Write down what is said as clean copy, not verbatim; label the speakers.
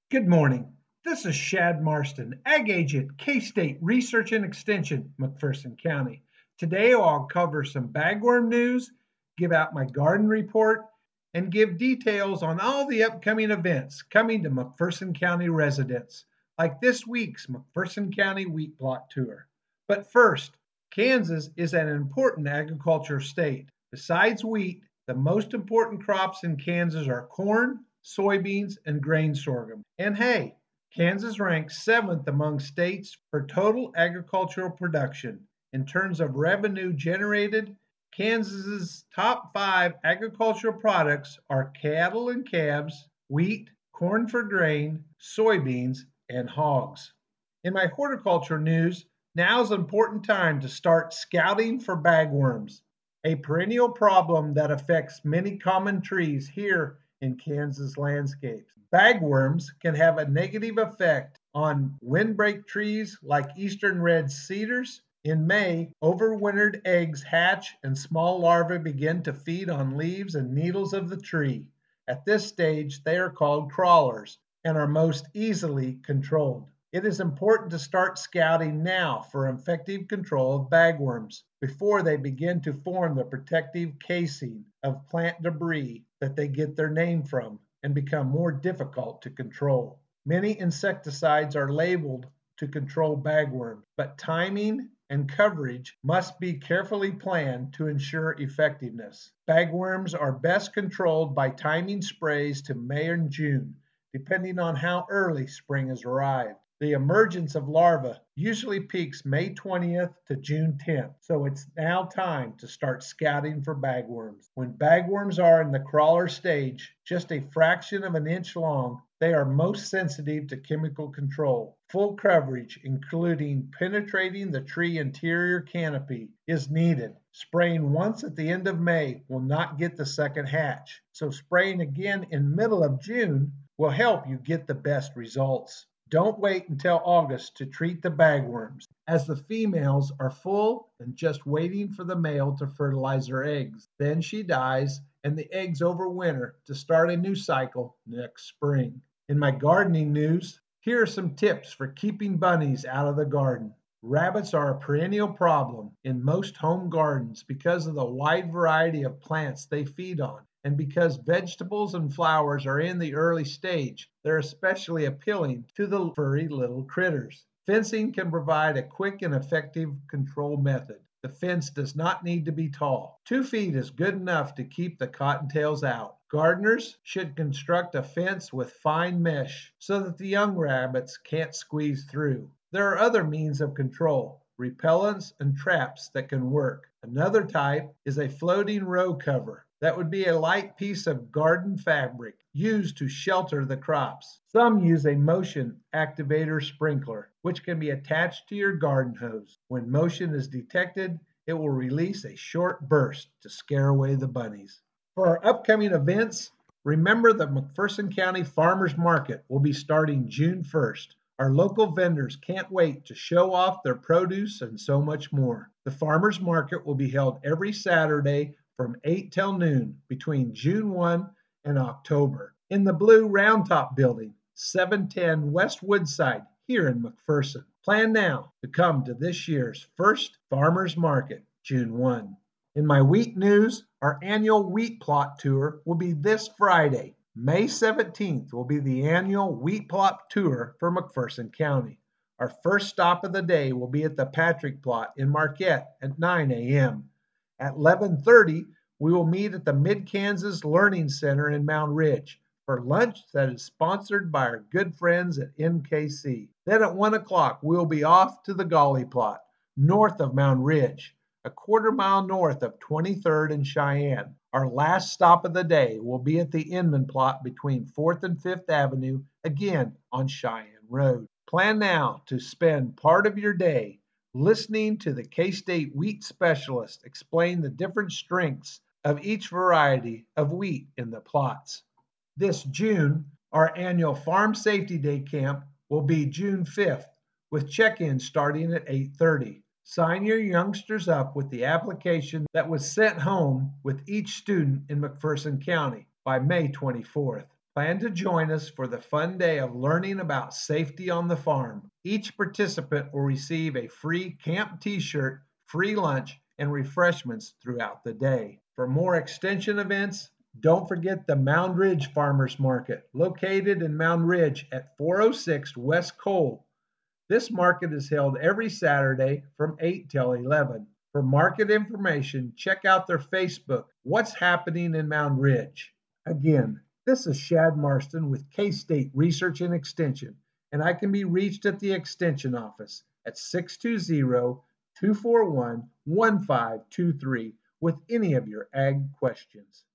Speaker 1: Good morning. This is Shad Marston, Ag Agent, K-State Research and Extension, McPherson County. Today I'll cover some bagworm news, give out my garden report, and give details on all the upcoming events coming to McPherson County residents, like this week's McPherson County Wheat Plot Tour. But first, Kansas is an important agriculture state. Besides wheat, the most important crops in Kansas are corn, soybeans, and grain sorghum. And hey, Kansas ranks seventh among states for total agricultural production. In terms of revenue generated, Kansas's top five agricultural products are cattle and calves, wheat, corn for grain, soybeans, and hogs. In my horticulture news, now's an important time to start scouting for bagworms, a perennial problem that affects many common trees here in Kansas landscapes. Bagworms can have a negative effect on windbreak trees like eastern red cedars. In May, overwintered eggs hatch and small larvae begin to feed on leaves and needles of the tree. At this stage, they are called crawlers and are most easily controlled. It is important to start scouting now for effective control of bagworms before they begin to form the protective casing of plant debris that they get their name from and become more difficult to control. Many insecticides are labeled to control bagworms, but timing and coverage must be carefully planned to ensure effectiveness. Bagworms are best controlled by timing sprays to May and June, depending on how early spring has arrived. The emergence of larvae usually peaks May 20th to June 10th, so it's now time to start scouting for bagworms. When bagworms are in the crawler stage, just a fraction of an inch long, they are most sensitive to chemical control. Full coverage, including penetrating the tree interior canopy, is needed. Spraying once at the end of May will not get the second hatch, so spraying again in middle of June will help you get the best results. Don't wait until August to treat the bagworms, as the females are full and just waiting for the male to fertilize her eggs. Then she dies, and the eggs overwinter to start a new cycle next spring. In my gardening news, here are some tips for keeping bunnies out of the garden. Rabbits are a perennial problem in most home gardens because of the wide variety of plants they feed on. And because vegetables and flowers are in the early stage, they're especially appealing to the furry little critters. Fencing can provide a quick and effective control method. The fence does not need to be tall. 2 feet is good enough to keep the cottontails out. Gardeners should construct a fence with fine mesh so that the young rabbits can't squeeze through. There are other means of control, repellents and traps that can work. Another type is a floating row cover. That would be a light piece of garden fabric used to shelter the crops. Some use a motion activator sprinkler, which can be attached to your garden hose. When motion is detected, it will release a short burst to scare away the bunnies. For our upcoming events, remember the McPherson County Farmers Market will be starting June 1st. Our local vendors can't wait to show off their produce and so much more. The Farmers Market will be held every Saturday from 8 till noon between June 1 and October in the Blue Round Top Building, 710 West Woodside, here in McPherson. Plan now to come to this year's first Farmers Market, June 1. In my wheat news, our annual wheat plot tour will be this Friday. May 17th will be the annual wheat plot tour for McPherson County. Our first stop of the day will be at the Patrick Plot in Marquette at 9 a.m. At 11:30, we will meet at the Mid-Kansas Learning Center in Mound Ridge for lunch that is sponsored by our good friends at MKC. Then at 1 o'clock, we will be off to the Golly Plot, north of Mound Ridge, a quarter-mile north of 23rd and Cheyenne. Our last stop of the day will be at the Inman Plot between 4th and 5th Avenue, again on Cheyenne Road. Plan now to spend part of your day listening to the K-State wheat specialist explain the different strengths of each variety of wheat in the plots. This June, our annual Farm Safety Day camp will be June 5th, with check-in starting at 8:30. Sign your youngsters up with the application that was sent home with each student in McPherson County by May 24th. Plan to join us for the fun day of learning about safety on the farm. Each participant will receive a free camp t shirt, free lunch, and refreshments throughout the day. For more extension events, don't forget the Mound Ridge Farmers Market, located in Mound Ridge at 406 West Cole. This market is held every Saturday from 8 till 11. For market information, check out their Facebook, What's Happening in Mound Ridge. Again, this is Shad Marston with K State Research and Extension, and I can be reached at the Extension office at 620 241 1523 with any of your ag questions.